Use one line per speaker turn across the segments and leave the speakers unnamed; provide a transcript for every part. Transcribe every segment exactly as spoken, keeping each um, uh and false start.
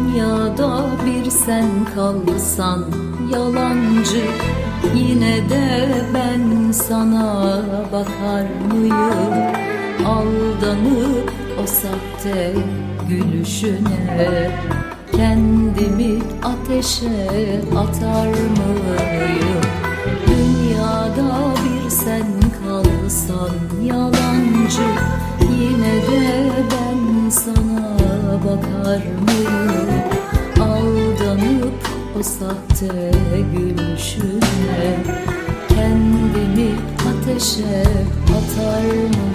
Dünyada bir sen kalsan yalancı, yine de ben sana bakar mıyım? Aldanıp o sahte gülüşüne kendimi ateşe atar mıyım? Dünyada bir sen kalsan yalancı, yine de ben sana bakar mıyım? Aldanıp o sahte gülüşüne kendimi ateşe atar mıyım?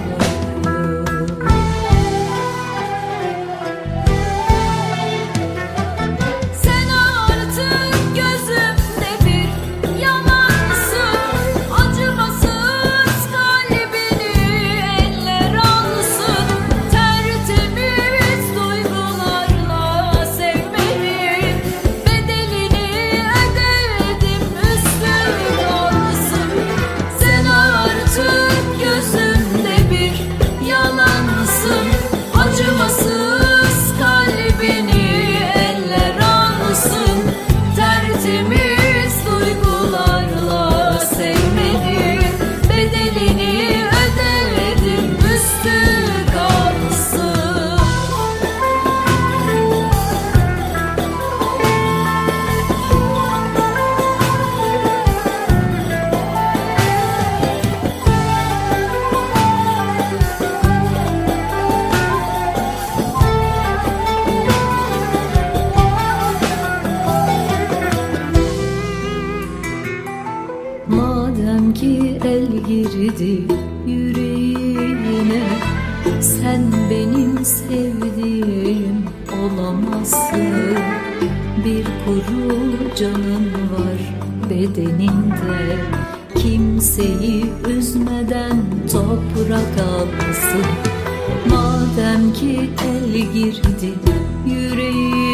Madem ki el girdi yüreğine, sen benim sevdiğim olamazsın. Bir kuru canın var bedeninde, kimseyi üzmeden toprak alsın. Madem ki el girdi yüreğine,